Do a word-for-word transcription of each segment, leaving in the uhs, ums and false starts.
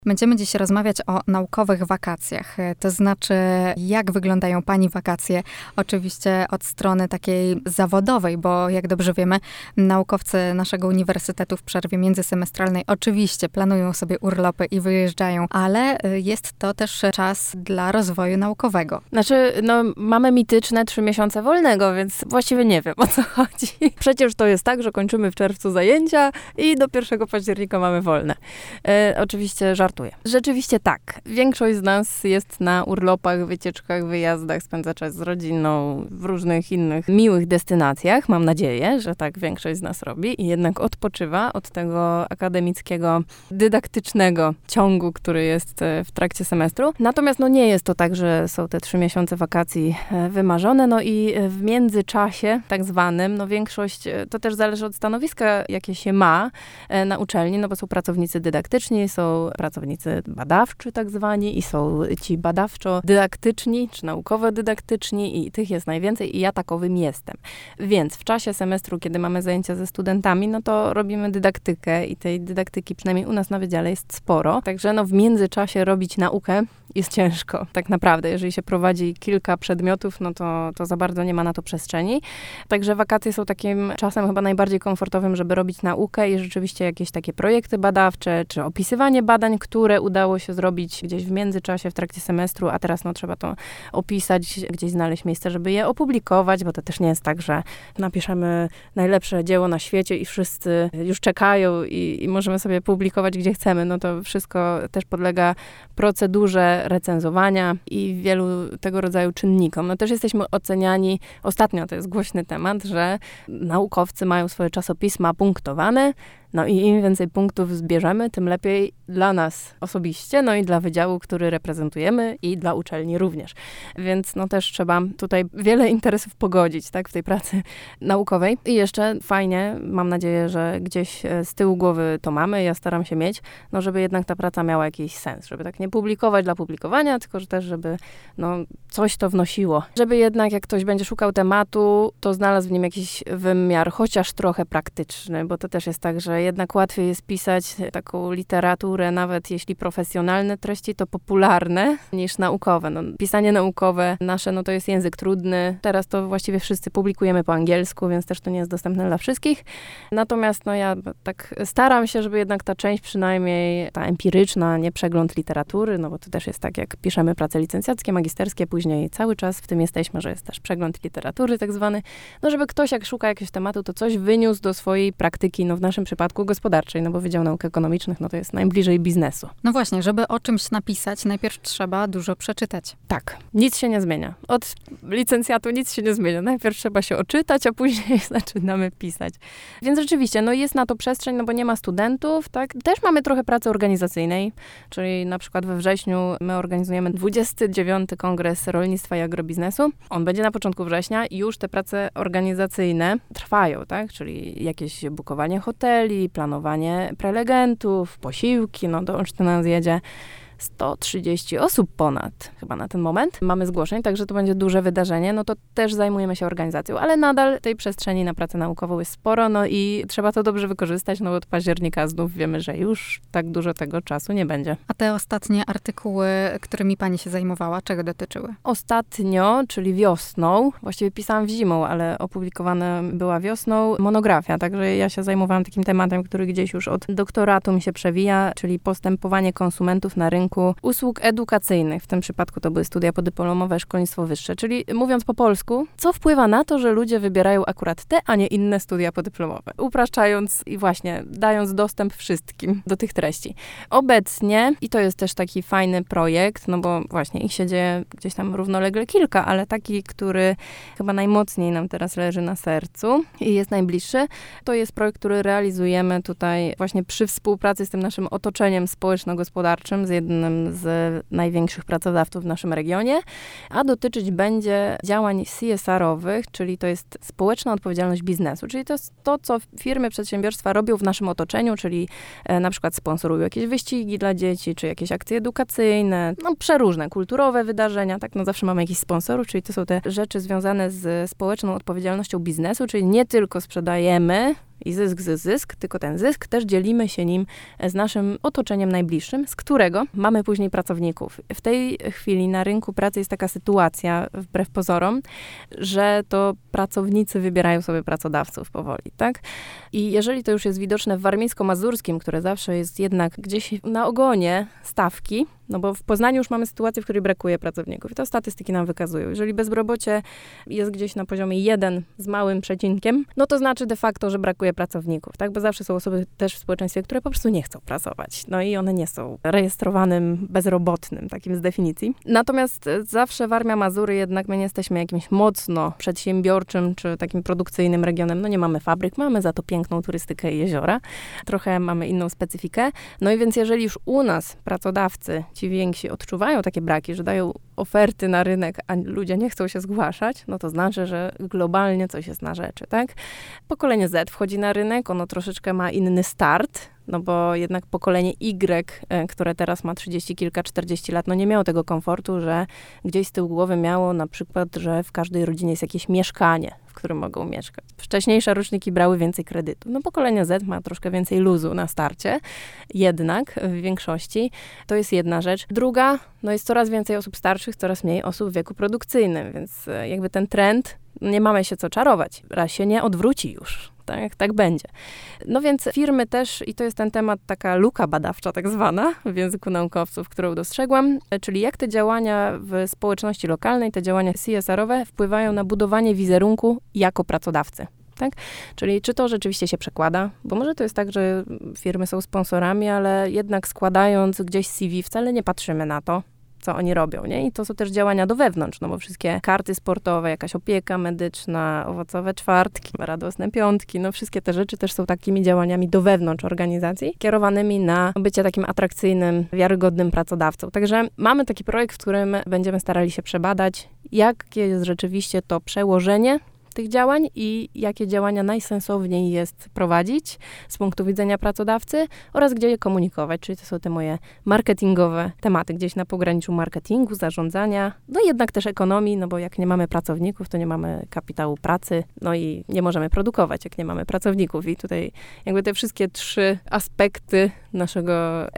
Będziemy dziś rozmawiać o naukowych wakacjach. To znaczy, jak wyglądają Pani wakacje? Oczywiście od strony takiej zawodowej, bo jak dobrze wiemy, naukowcy naszego uniwersytetu w przerwie międzysemestralnej oczywiście planują sobie urlopy i wyjeżdżają, ale jest to też czas dla rozwoju naukowego. Znaczy, no mamy mityczne trzy miesiące wolnego, więc właściwie nie wiem, o co chodzi. Przecież to jest tak, że kończymy w czerwcu zajęcia i do pierwszego października mamy wolne. E, oczywiście żart Rzeczywiście tak. Większość z nas jest na urlopach, wycieczkach, wyjazdach, spędza czas z rodziną, w różnych innych miłych destynacjach. Mam nadzieję, że tak większość z nas robi i jednak odpoczywa od tego akademickiego, dydaktycznego ciągu, który jest w trakcie semestru. Natomiast no nie jest to tak, że są te trzy miesiące wakacji wymarzone. No i w międzyczasie tak zwanym, no większość, to też zależy od stanowiska, jakie się ma na uczelni, no bo są pracownicy dydaktyczni, są pracownicy badawczy tak zwani i są ci badawczo-dydaktyczni, czy naukowo-dydaktyczni i tych jest najwięcej i ja takowym jestem. Więc w czasie semestru, kiedy mamy zajęcia ze studentami, no to robimy dydaktykę i tej dydaktyki przynajmniej u nas na wydziale jest sporo. Także no w międzyczasie robić naukę jest ciężko, tak naprawdę. Jeżeli się prowadzi kilka przedmiotów, no to, to za bardzo nie ma na to przestrzeni. Także wakacje są takim czasem chyba najbardziej komfortowym, żeby robić naukę i rzeczywiście jakieś takie projekty badawcze, czy opisywanie badań, które udało się zrobić gdzieś w międzyczasie, w trakcie semestru, a teraz no trzeba to opisać, gdzieś znaleźć miejsce, żeby je opublikować, bo to też nie jest tak, że napiszemy najlepsze dzieło na świecie i wszyscy już czekają i, i możemy sobie publikować, gdzie chcemy. No to wszystko też podlega procedurze recenzowania i wielu tego rodzaju czynnikom. No też jesteśmy oceniani, ostatnio to jest głośny temat, że naukowcy mają swoje czasopisma punktowane, no i im więcej punktów zbierzemy, tym lepiej dla nas osobiście, no i dla wydziału, który reprezentujemy i dla uczelni również. Więc no też trzeba tutaj wiele interesów pogodzić, tak, w tej pracy naukowej. I jeszcze fajnie, mam nadzieję, że gdzieś z tyłu głowy to mamy, ja staram się mieć, no żeby jednak ta praca miała jakiś sens, żeby tak nie publikować dla publikowania, tylko że też, żeby no coś to wnosiło. Żeby jednak, jak ktoś będzie szukał tematu, to znalazł w nim jakiś wymiar, chociaż trochę praktyczny, bo to też jest tak, że jednak łatwiej jest pisać taką literaturę, nawet jeśli profesjonalne treści, to popularne, niż naukowe. No, pisanie naukowe nasze, no to jest język trudny. Teraz to właściwie wszyscy publikujemy po angielsku, więc też to nie jest dostępne dla wszystkich. Natomiast no ja tak staram się, żeby jednak ta część przynajmniej, ta empiryczna, nie przegląd literatury, no bo to też jest tak, jak piszemy prace licencjackie, magisterskie, później cały czas w tym jesteśmy, że jest też przegląd literatury tak zwany. No żeby ktoś, jak szuka jakiegoś tematu, to coś wyniósł do swojej praktyki, no w naszym przypadku gospodarczej, no bo Wydział Nauk Ekonomicznych, no to jest najbliżej biznesu. No właśnie, żeby o czymś napisać, najpierw trzeba dużo przeczytać. Tak, nic się nie zmienia. Od licencjatu nic się nie zmienia. Najpierw trzeba się oczytać, a później zaczynamy pisać. Więc rzeczywiście, no jest na to przestrzeń, no bo nie ma studentów, tak? Też mamy trochę pracy organizacyjnej, czyli na przykład we wrześniu my organizujemy dwudziesty dziewiąty Kongres Rolnictwa i Agrobiznesu. On będzie na początku września i już te prace organizacyjne trwają, tak? Czyli jakieś bukowanie hoteli, planowanie prelegentów, posiłki, no to już to nas jedzie sto trzydzieści osób ponad, chyba na ten moment. Mamy zgłoszeń, także to będzie duże wydarzenie, no to też zajmujemy się organizacją, ale nadal tej przestrzeni na pracę naukową jest sporo, no i trzeba to dobrze wykorzystać, no bo od października znów wiemy, że już tak dużo tego czasu nie będzie. A te ostatnie artykuły, którymi Pani się zajmowała, czego dotyczyły? Ostatnio, czyli wiosną, właściwie pisałam w zimą, ale opublikowana była wiosną, monografia, także ja się zajmowałam takim tematem, który gdzieś już od doktoratu mi się przewija, czyli postępowanie konsumentów na rynku usług edukacyjnych. W tym przypadku to były studia podyplomowe, szkolnictwo wyższe. Czyli mówiąc po polsku, co wpływa na to, że ludzie wybierają akurat te, a nie inne studia podyplomowe. Upraszczając i właśnie dając dostęp wszystkim do tych treści. Obecnie, i to jest też taki fajny projekt, no bo właśnie ich się dzieje gdzieś tam równolegle kilka, ale taki, który chyba najmocniej nam teraz leży na sercu i jest najbliższy, to jest projekt, który realizujemy tutaj właśnie przy współpracy z tym naszym otoczeniem społeczno-gospodarczym, z jednym z największych pracodawców w naszym regionie, a dotyczyć będzie działań C S R-owych, czyli to jest społeczna odpowiedzialność biznesu, czyli to jest to, co firmy, przedsiębiorstwa robią w naszym otoczeniu, czyli e, na przykład sponsorują jakieś wyścigi dla dzieci, czy jakieś akcje edukacyjne, no przeróżne, kulturowe wydarzenia, tak, no zawsze mamy jakichś sponsorów, czyli to są te rzeczy związane z społeczną odpowiedzialnością biznesu, czyli nie tylko sprzedajemy i zysk, zysk, zysk, tylko ten zysk też dzielimy się nim z naszym otoczeniem najbliższym, z którego mamy później pracowników. W tej chwili na rynku pracy jest taka sytuacja, wbrew pozorom, że to pracownicy wybierają sobie pracodawców powoli, tak? I jeżeli to już jest widoczne w warmińsko-mazurskim, które zawsze jest jednak gdzieś na ogonie stawki, no bo w Poznaniu już mamy sytuację, w której brakuje pracowników i to statystyki nam wykazują. Jeżeli bezrobocie jest gdzieś na poziomie jeden z małym przecinkiem, no to znaczy de facto, że brakuje pracowników, tak? Bo zawsze są osoby też w społeczeństwie, które po prostu nie chcą pracować. No i one nie są rejestrowanym bezrobotnym, takim z definicji. Natomiast zawsze Warmia, Mazury jednak my nie jesteśmy jakimś mocno przedsiębiorczym czy takim produkcyjnym regionem. No nie mamy fabryk, mamy za to piękną turystykę i jeziora. Trochę mamy inną specyfikę. No i więc jeżeli już u nas pracodawcy ci więksi odczuwają takie braki, że dają oferty na rynek, a ludzie nie chcą się zgłaszać, no to znaczy, że globalnie coś jest na rzeczy, tak? Pokolenie Z wchodzi na rynek, ono troszeczkę ma inny start, no bo jednak pokolenie Y, które teraz ma trzydzieści kilka, czterdzieści lat, no nie miało tego komfortu, że gdzieś z tyłu głowy miało na przykład, że w każdej rodzinie jest jakieś mieszkanie, w którym mogą mieszkać. Wcześniejsze roczniki brały więcej kredytu. No pokolenie Z ma troszkę więcej luzu na starcie, jednak w większości to jest jedna rzecz. Druga, no jest coraz więcej osób starszych, coraz mniej osób w wieku produkcyjnym, więc jakby ten trend, nie mamy się co czarować. Raz się nie odwróci już. Tak, tak będzie. No więc firmy też, i to jest ten temat, taka luka badawcza tak zwana w języku naukowców, którą dostrzegłam, czyli jak te działania w społeczności lokalnej, te działania C S R-owe wpływają na budowanie wizerunku jako pracodawcy. Tak? Czyli czy to rzeczywiście się przekłada, bo może to jest tak, że firmy są sponsorami, ale jednak składając gdzieś C V wcale nie patrzymy na to, co oni robią, nie? I to są też działania do wewnątrz, no bo wszystkie karty sportowe, jakaś opieka medyczna, owocowe czwartki, radosne piątki, no wszystkie te rzeczy też są takimi działaniami do wewnątrz organizacji, kierowanymi na bycie takim atrakcyjnym, wiarygodnym pracodawcą. Także mamy taki projekt, w którym będziemy starali się przebadać, jakie jest rzeczywiście to przełożenie tych działań i jakie działania najsensowniej jest prowadzić z punktu widzenia pracodawcy oraz gdzie je komunikować, czyli to są te moje marketingowe tematy, gdzieś na pograniczu marketingu, zarządzania, no i jednak też ekonomii, no bo jak nie mamy pracowników, to nie mamy kapitału pracy, no i nie możemy produkować, jak nie mamy pracowników i tutaj jakby te wszystkie trzy aspekty naszego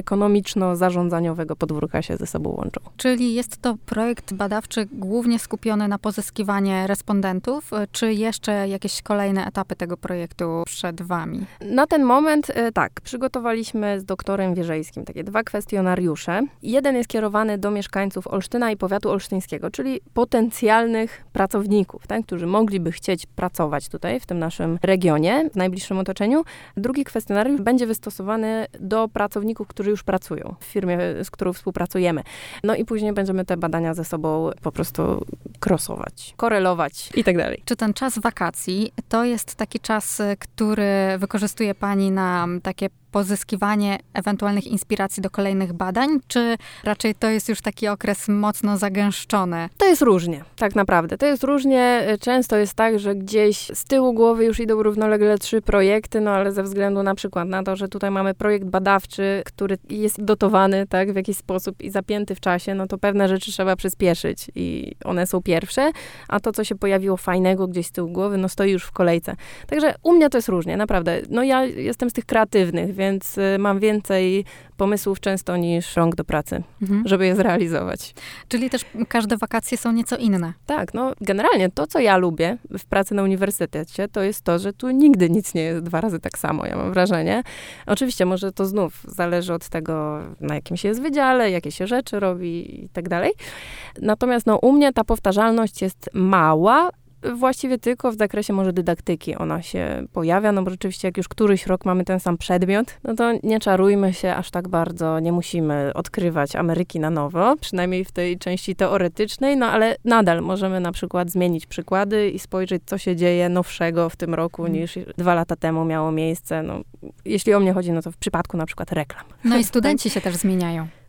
ekonomiczno-zarządzaniowego podwórka się ze sobą łączą. Czyli jest to projekt badawczy głównie skupiony na pozyskiwanie respondentów, czy jeszcze jakieś kolejne etapy tego projektu przed wami? Na ten moment tak, przygotowaliśmy z doktorem Wierzejskim takie dwa kwestionariusze. Jeden jest kierowany do mieszkańców Olsztyna i powiatu olsztyńskiego, czyli potencjalnych pracowników, tak, którzy mogliby chcieć pracować tutaj, w tym naszym regionie, w najbliższym otoczeniu. Drugi kwestionariusz będzie wystosowany do pracowników, którzy już pracują w firmie, z którą współpracujemy. No i później będziemy te badania ze sobą po prostu krosować, korelować i tak dalej. Czy ten czas wakacji to jest taki czas, który wykorzystuje pani na takie pozyskiwanie ewentualnych inspiracji do kolejnych badań, czy raczej to jest już taki okres mocno zagęszczony? To jest różnie, tak naprawdę. To jest różnie. Często jest tak, że gdzieś z tyłu głowy już idą równolegle trzy projekty, no ale ze względu na przykład na to, że tutaj mamy projekt badawczy, który jest dotowany, tak, w jakiś sposób i zapięty w czasie, no to pewne rzeczy trzeba przyspieszyć i one są pierwsze, a to, co się pojawiło fajnego gdzieś z tyłu głowy, no stoi już w kolejce. Także u mnie to jest różnie, naprawdę. No ja jestem z tych kreatywnych, więc y, mam więcej pomysłów często niż rąk do pracy, mhm. żeby je zrealizować. Czyli też każde wakacje są nieco inne. Tak, no generalnie to, co ja lubię w pracy na uniwersytecie, to jest to, że tu nigdy nic nie jest dwa razy tak samo, ja mam wrażenie. Oczywiście może to znów zależy od tego, na jakim się jest wydziale, jakie się rzeczy robi i tak dalej. Natomiast no u mnie ta powtarzalność jest mała, właściwie tylko w zakresie może dydaktyki ona się pojawia, no bo rzeczywiście jak już któryś rok mamy ten sam przedmiot, no to nie czarujmy się aż tak bardzo, nie musimy odkrywać Ameryki na nowo, przynajmniej w tej części teoretycznej, no ale nadal możemy na przykład zmienić przykłady i spojrzeć, co się dzieje nowszego w tym roku, hmm. niż dwa lata temu miało miejsce. No, jeśli o mnie chodzi, no to w przypadku na przykład reklam. No i studenci się też zmieniają.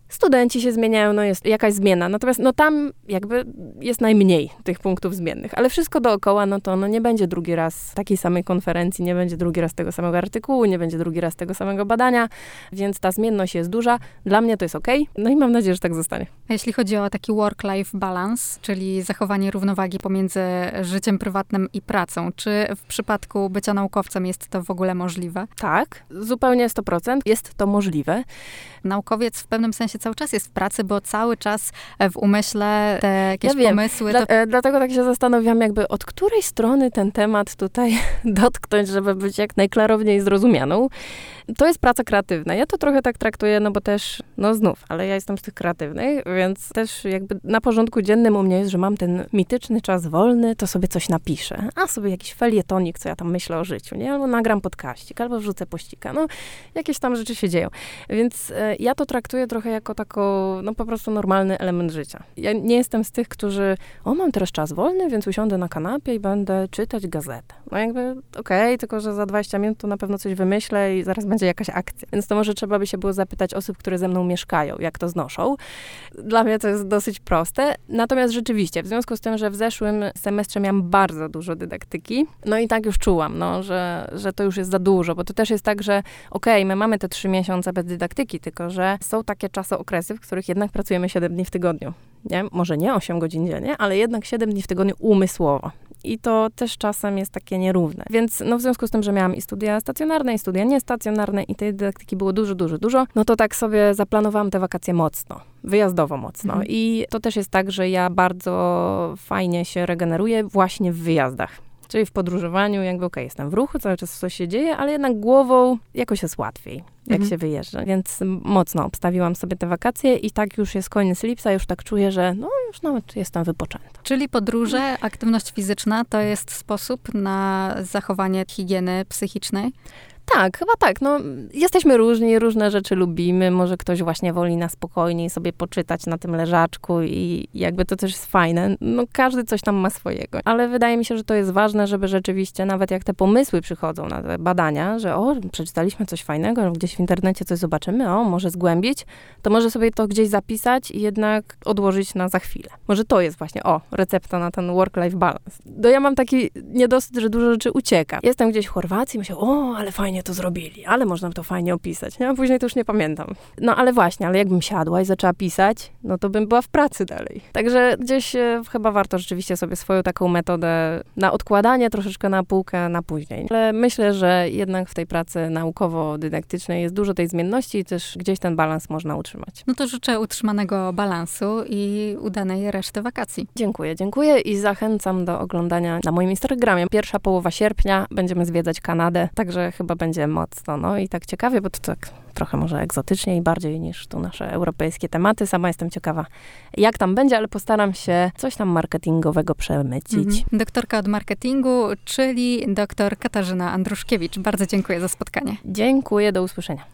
Studenci się zmieniają, no jest jakaś zmiana. Natomiast no tam jakby jest najmniej tych punktów zmiennych. Ale wszystko dookoła, no to no nie będzie drugi raz takiej samej konferencji, nie będzie drugi raz tego samego artykułu, nie będzie drugi raz tego samego badania, więc ta zmienność jest duża. Dla mnie to jest okej. No i mam nadzieję, że tak zostanie. A jeśli chodzi o taki work-life balance, czyli zachowanie równowagi pomiędzy życiem prywatnym i pracą, czy w przypadku bycia naukowcem jest to w ogóle możliwe? Tak, zupełnie sto procent jest to możliwe. Naukowiec w pewnym sensie cały czas jest w pracy, bo cały czas w umyśle te jakieś ja wiem. pomysły... Dla, to... e, dlatego tak się zastanawiam, jakby od której strony ten temat tutaj dotknąć, żeby być jak najklarowniej zrozumianą. To jest praca kreatywna. Ja to trochę tak traktuję, no bo też, no znów, ale ja jestem z tych kreatywnych, więc też jakby na porządku dziennym u mnie jest, że mam ten mityczny czas wolny, to sobie coś napiszę. A sobie jakiś felietonik, co ja tam myślę o życiu, nie? Albo nagram podkaścik, albo wrzucę pościka. No, jakieś tam rzeczy się dzieją. Więc e, ja to traktuję trochę jako tako, no po prostu normalny element życia. Ja nie jestem z tych, którzy, o mam teraz czas wolny, więc usiądę na kanapie i będę czytać gazetę. No jakby okej, okay, tylko że za dwadzieścia minut to na pewno coś wymyślę i zaraz będzie jakaś akcja. Więc to może trzeba by się było zapytać osób, które ze mną mieszkają, jak to znoszą. Dla mnie to jest dosyć proste. Natomiast rzeczywiście, w związku z tym, że w zeszłym semestrze miałam bardzo dużo dydaktyki, no i tak już czułam, no, że, że to już jest za dużo, bo to też jest tak, że okej, okay, my mamy te trzy miesiące bez dydaktyki, tylko że są takie czasy, okresy, w których jednak pracujemy siedem dni w tygodniu. Nie? Może nie osiem godzin dziennie, ale jednak siedem dni w tygodniu umysłowo. I to też czasem jest takie nierówne. Więc no w związku z tym, że miałam i studia stacjonarne, i studia niestacjonarne i tej dydaktyki było dużo, dużo, dużo, no to tak sobie zaplanowałam te wakacje mocno, wyjazdowo mocno. Mhm. I to też jest tak, że ja bardzo fajnie się regeneruję właśnie w wyjazdach. Czyli w podróżowaniu, jakby okej, okay, jestem w ruchu, cały czas coś się dzieje, ale jednak głową jakoś jest łatwiej, jak mhm. się wyjeżdża. Więc mocno obstawiłam sobie te wakacje i tak już jest koniec lipca, już tak czuję, że no już nawet jestem wypoczęta. Czyli podróże, aktywność fizyczna to jest sposób na zachowanie higieny psychicznej? Tak, chyba tak. No, jesteśmy różni, różne rzeczy lubimy. Może ktoś właśnie woli na spokojniej sobie poczytać na tym leżaczku i jakby to też jest fajne. No, każdy coś tam ma swojego. Ale wydaje mi się, że to jest ważne, żeby rzeczywiście, nawet jak te pomysły przychodzą na te badania, że o, przeczytaliśmy coś fajnego, gdzieś w internecie coś zobaczymy, o, może zgłębić, to może sobie to gdzieś zapisać i jednak odłożyć na za chwilę. Może to jest właśnie, o, recepta na ten work-life balance. To ja mam taki niedosyt, że dużo rzeczy ucieka. Jestem gdzieś w Chorwacji i myślę, o, ale fajnie to zrobili, ale można to fajnie opisać, nie? A później to już nie pamiętam. No ale właśnie, ale jakbym siadła i zaczęła pisać, no to bym była w pracy dalej. Także gdzieś e, chyba warto rzeczywiście sobie swoją taką metodę na odkładanie troszeczkę na półkę na później. Ale myślę, że jednak w tej pracy naukowo-dydaktycznej jest dużo tej zmienności i też gdzieś ten balans można utrzymać. No to życzę utrzymanego balansu i udanej reszty wakacji. Dziękuję, dziękuję i zachęcam do oglądania na moim Instagramie. Pierwsza połowa sierpnia będziemy zwiedzać Kanadę, także chyba będzie mocno, no i tak ciekawie, bo to tak trochę może egzotycznie i bardziej niż tu nasze europejskie tematy. Sama jestem ciekawa, jak tam będzie, ale postaram się coś tam marketingowego przemycić. Mhm. Doktorka od marketingu, czyli doktor Katarzyna Andruszkiewicz. Bardzo dziękuję za spotkanie. Dziękuję, do usłyszenia.